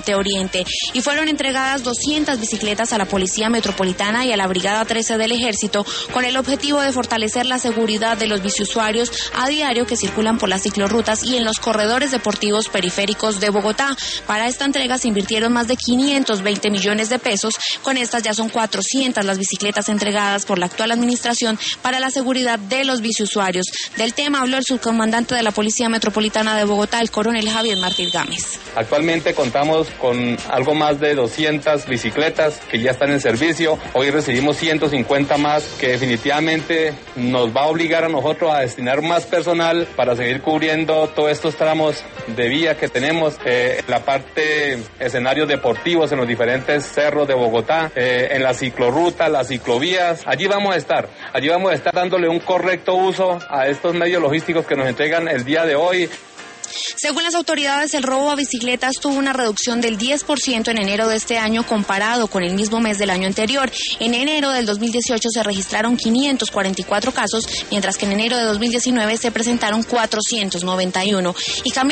Norte Oriente. Y fueron entregadas 200 bicicletas a la Policía Metropolitana y a la Brigada 13 del Ejército con el objetivo de fortalecer la seguridad de los biciusuarios a diario que circulan por las ciclorrutas y en los corredores deportivos periféricos de Bogotá. Para esta entrega se invirtieron más de 520 millones de pesos. Con estas ya son 400 las bicicletas entregadas por la actual administración para la seguridad de los biciusuarios. Del tema habló el subcomandante de la Policía Metropolitana de Bogotá, el coronel Javier Martínez Gámez. Actualmente contamos con algo más de 200 bicicletas que ya están en servicio. Hoy recibimos 150 más, que definitivamente nos va a obligar a nosotros a destinar más personal para seguir cubriendo todos estos tramos de vía que tenemos, la parte escenarios deportivos en los diferentes cerros de Bogotá, en la ciclorruta, las ciclovías. Allí vamos a estar dándole un correcto uso a estos medios logísticos que nos entregan el día de hoy. Según las autoridades, el robo a bicicletas tuvo una reducción del 10% en enero de este año comparado con el mismo mes del año anterior. En enero del 2018 se registraron 544 casos, mientras que en enero de 2019 se presentaron 491. Y